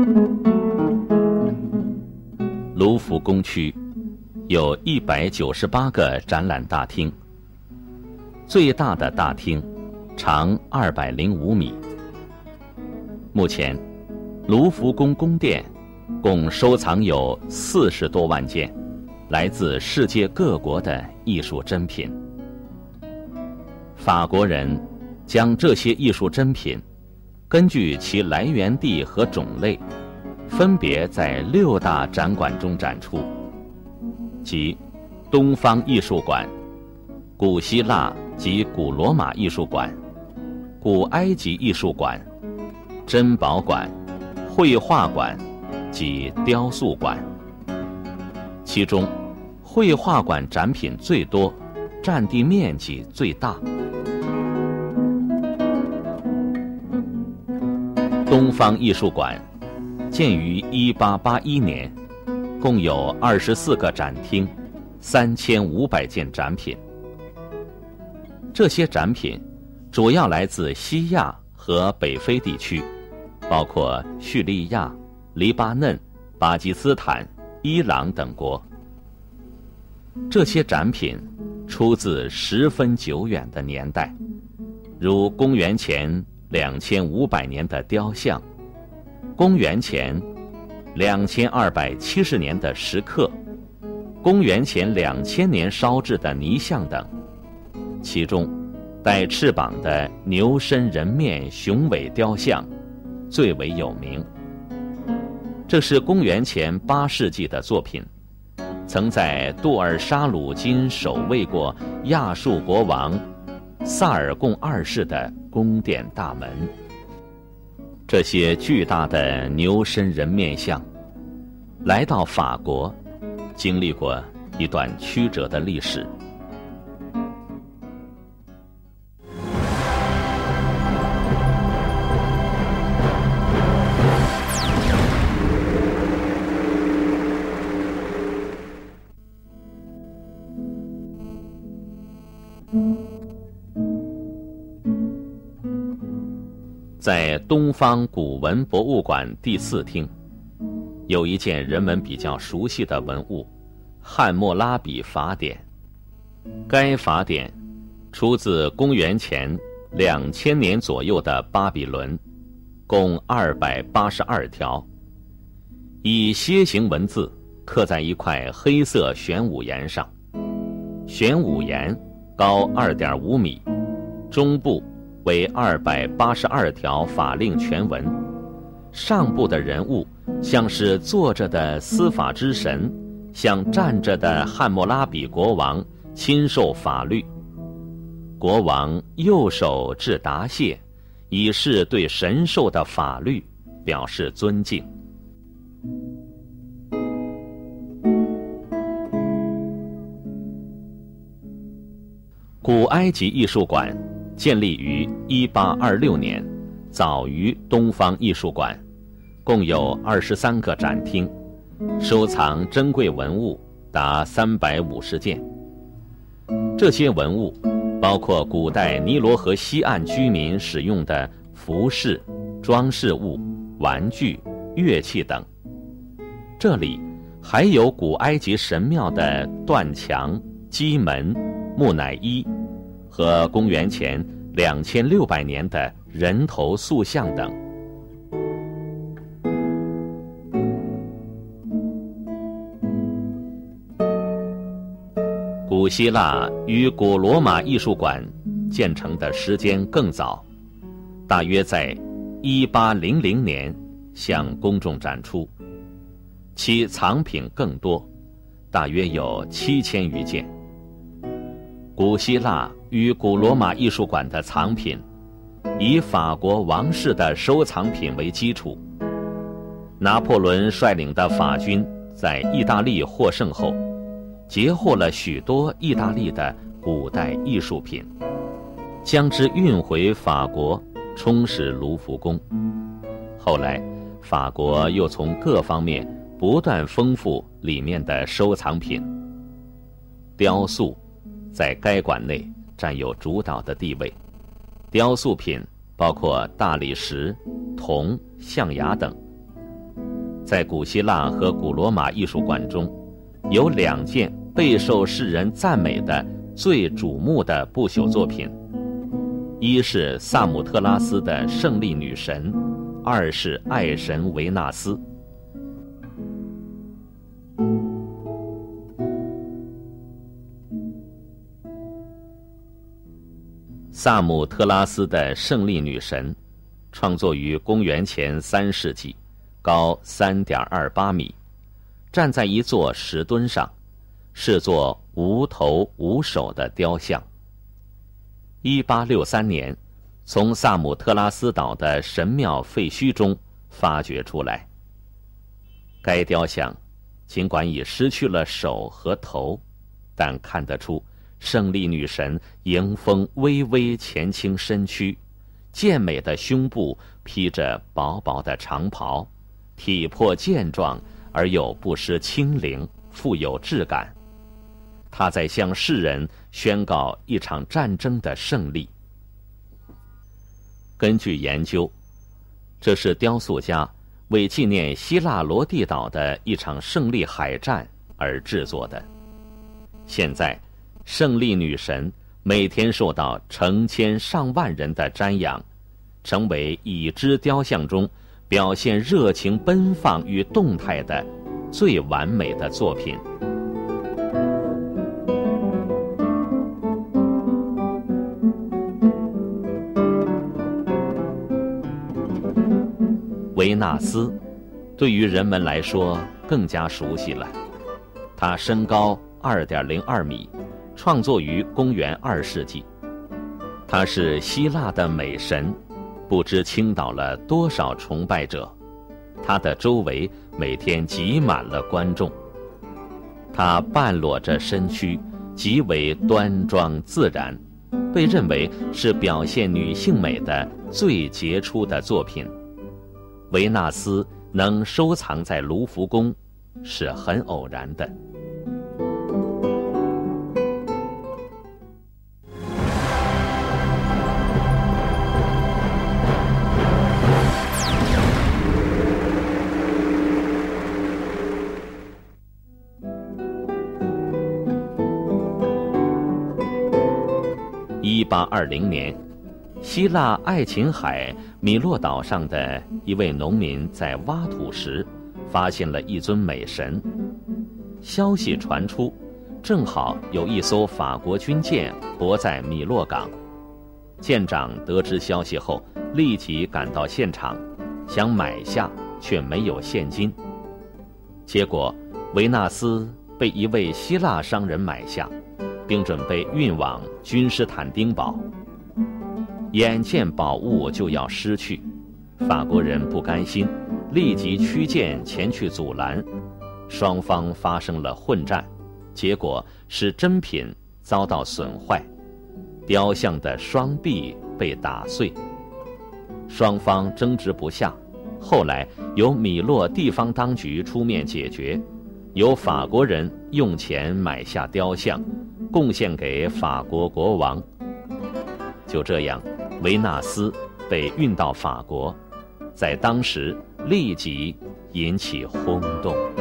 卢浮宫区有198个展览大厅，最大的大厅长205米。目前，卢浮宫宫殿共收藏有40多万件来自世界各国的艺术珍品。法国人将这些艺术珍品根据其来源地和种类，分别在6大展馆中展出，即东方艺术馆、古希腊及古罗马艺术馆、古埃及艺术馆、珍宝馆、绘画馆及雕塑馆。其中，绘画馆展品最多，占地面积最大。东方艺术馆建于1881年，共有24个展厅，3500件展品。这些展品主要来自西亚和北非地区，包括叙利亚、黎巴嫩、巴基斯坦、伊朗等国。这些展品出自十分久远的年代，如公元前2500年的雕像，公元前2270年的石刻，公元前2000年烧制的泥像等。其中，带翅膀的牛身人面雄伟雕像最为有名。这是公元前8世纪的作品，曾在杜尔沙鲁金守卫过亚述国王萨尔贡2世的宫殿大门。这些巨大的牛身人面像来到法国，经历过一段曲折的历史。在东方古文博物馆第4厅，有一件人们比较熟悉的文物——汉谟拉比法典。该法典出自公元前2000年左右的巴比伦，共282条，以楔形文字刻在一块黑色玄武岩上。玄武岩高2.5米，中部为282条法令全文，上部的人物像是坐着的司法之神，像站着的汉谟拉比国王亲授法律。国王右手致答谢，以示对神授的法律表示尊敬。古埃及艺术馆建立于1826年，早于东方艺术馆，共有23个展厅，收藏珍贵文物达350件。这些文物包括古代尼罗河西岸居民使用的服饰、装饰物、玩具、乐器等。这里还有古埃及神庙的断墙、基门、木乃伊和公元前2600年的人头塑像等。古希腊与古罗马艺术馆建成的时间更早，大约在1800年向公众展出，其藏品更多，大约有7000余件。古希腊与古罗马艺术馆的藏品以法国王室的收藏品为基础。拿破仑率领的法军在意大利获胜后，截获了许多意大利的古代艺术品，将之运回法国，充实卢浮宫。后来，法国又从各方面不断丰富里面的收藏品。雕塑在该馆内占有主导的地位，雕塑品包括大理石、铜、象牙等。 在古希腊和古罗马艺术馆中，有2件备受世人赞美的最瞩目的不朽作品，一是萨姆特拉斯的胜利女神，二是爱神维纳斯。萨姆特拉斯的胜利女神创作于公元前3世纪，高3.28米，站在一座石墩上，是座无头无手的雕像。1863年，从萨姆特拉斯岛的神庙废墟中发掘出来。该雕像尽管已失去了手和头，但看得出胜利女神迎风微微前倾身躯，健美的胸部披着薄薄的长袍，体魄健壮而又不失轻灵，富有质感。她在向世人宣告一场战争的胜利。根据研究，这是雕塑家为纪念希腊罗地岛的一场胜利海战而制作的。现在胜利女神每天受到成千上万人的瞻仰，成为已知雕像中表现热情奔放与动态的最完美的作品。维纳斯对于人们来说更加熟悉了，她身高2.02米，创作于公元2世纪。她是希腊的美神，不知倾倒了多少崇拜者。她的周围每天挤满了观众。她半裸着身躯，极为端庄自然，被认为是表现女性美的最杰出的作品。维纳斯能收藏在卢浮宫，是很偶然的。1820年，希腊爱琴海米洛岛上的一位农民在挖土时发现了一尊美神。消息传出，正好有一艘法国军舰泊在米洛港。舰长得知消息后，立即赶到现场，想买下，却没有现金。结果维纳斯被一位希腊商人买下，并准备运往君士坦丁堡。眼见宝物就要失去，法国人不甘心，立即驱舰前去阻拦，双方发生了混战，结果使珍品遭到损坏，雕像的双臂被打碎。双方争执不下，后来由米洛地方当局出面解决，由法国人用钱买下雕像，贡献给法国国王。就这样，维纳斯被运到法国，在当时立即引起轰动。